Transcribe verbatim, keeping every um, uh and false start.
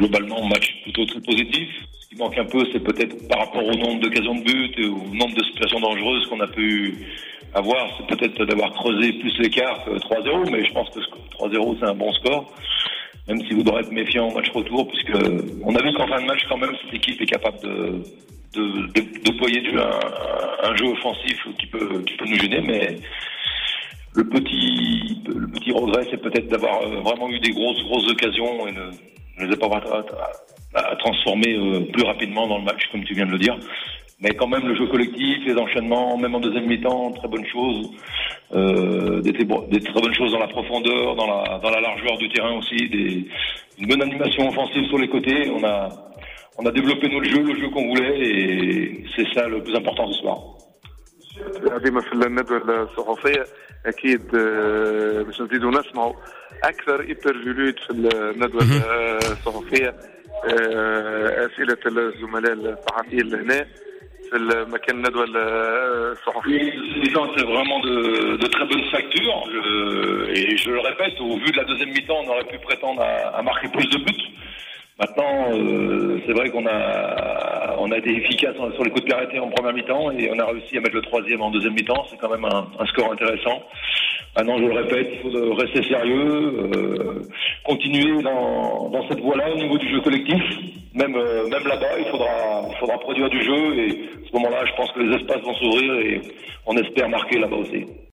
globalement, match plutôt très positif. Ce qui manque un peu, c'est peut-être par rapport au nombre d'occasions de but et au nombre de situations dangereuses qu'on a pu avoir, c'est peut-être d'avoir creusé plus l'écart que trois zéro, mais je pense que trois zéro, c'est un bon score. Même si vous devrez être méfiant au match retour, puisque on a vu qu'en fin de match, quand même, cette équipe est capable de, de, de déployer du, un, un jeu offensif qui peut, qui peut nous gêner, mais le petit, le petit regret, c'est peut-être d'avoir vraiment eu des grosses, grosses occasions et ne, ne les a pas à, à, à transformer plus rapidement dans le match, comme tu viens de le dire. Mais quand même, le jeu collectif, les enchaînements, même en deuxième mi-temps, très bonnes choses. Euh, des, des très bonnes choses dans la profondeur, dans la, dans la largeur du terrain aussi. Des, une bonne animation offensive sur les côtés. On a, on a développé notre jeu, le jeu qu'on voulait, et c'est ça le plus important ce soir. ديما في الندوة الصحفية أكيد باش نزيدوا نسمعوا أكثر انترفيوهات في الندوة الصحفية أسئلة الزملاء الصحفيين لهنا في المكان الندوة الصحفية. C'est vraiment de, de très bonne facture je, et je le répète, au vu de la deuxième mi-temps, on aurait pu prétendre à, à marquer plus de buts. Maintenant, euh, c'est vrai qu'on a, on a été efficace sur les coups de pied arrêtés en première mi-temps et on a réussi à mettre le troisième en deuxième mi-temps. C'est quand même un, un score intéressant. Maintenant, je le répète, il faut rester sérieux, euh, continuer dans, dans cette voie-là au niveau du jeu collectif. Même, euh, même là-bas, il faudra, il faudra produire du jeu et à ce moment-là, je pense que les espaces vont s'ouvrir et on espère marquer là-bas aussi.